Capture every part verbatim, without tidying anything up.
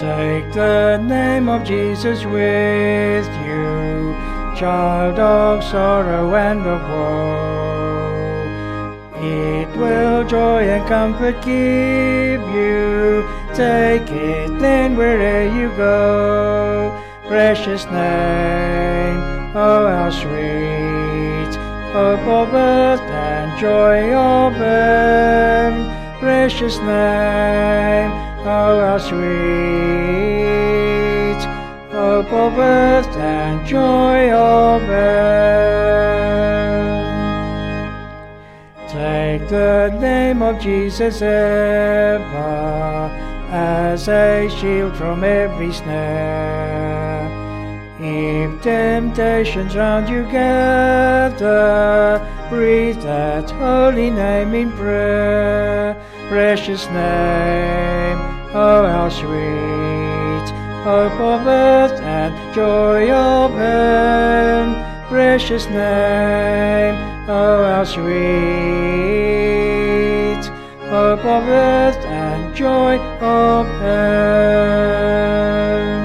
Take the name of Jesus with you, child of sorrow and of woe. It will joy and comfort give you. Take it then where'er you go. Precious name, oh how sweet, hope of earth and joy of heaven. Precious name, oh how sweet, hope of earth and joy of heaven. Take the name of Jesus ever as a shield from every snare. If temptations round you gather, breathe that holy name in prayer. Precious name, oh how sweet, hope of earth and joy of heaven. Precious name, oh how sweet, hope of earth and joy of heaven.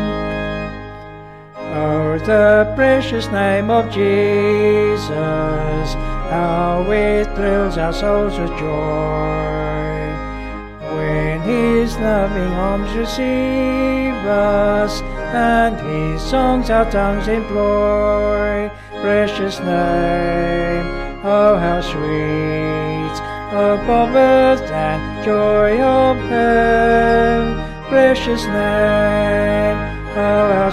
Oh, the precious name of Jesus, how it thrills our souls with joy. When His loving arms receive us, and His songs our tongues employ. Precious name, oh how sweet, hope of earth and joy of heaven. Precious name, oh how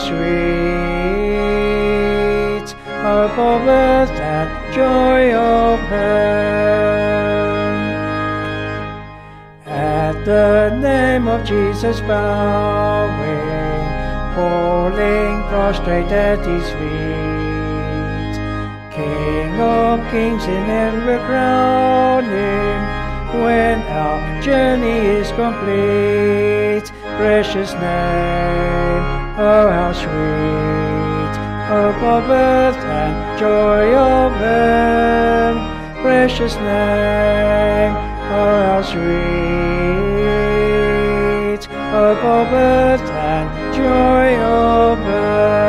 sweet, hope of earth and joy of heaven. At the name of Jesus bowing, falling prostrate at His feet, King of kings in heaven will crown Him when our journey is complete. Precious name, oh how sweet, hope of earth and joy of heaven. Precious name, oh how sweet, hope of earth and joy of heaven.